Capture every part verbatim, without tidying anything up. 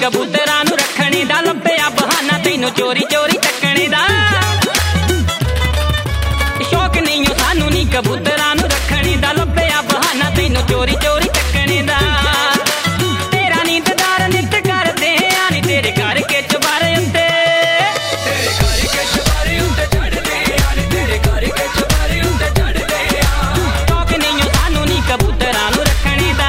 कबूतरां नूं रखणे दा लभ्या बहाना तैनूं चोरी चोरी तकणे दा शौक नहीं ओ सानू नी कबूतरां नूं रखणे दा लभ्या बहाना तैनूं चोरी चोरी तकणे दा तेरा नींददार नित करदे आ नी तेरे घर के चबारे उत्ते तेरे घर के चबारे उत्ते चढ़दे आ नी तेरे घर के चबारे उत्ते चढ़दे आ शौक नहीं ओ सानू नी कबूतरां नूं रखणे दा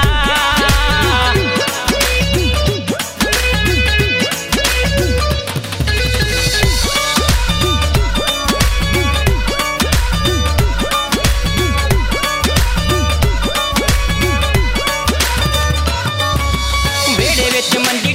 वेड़े विच मंडी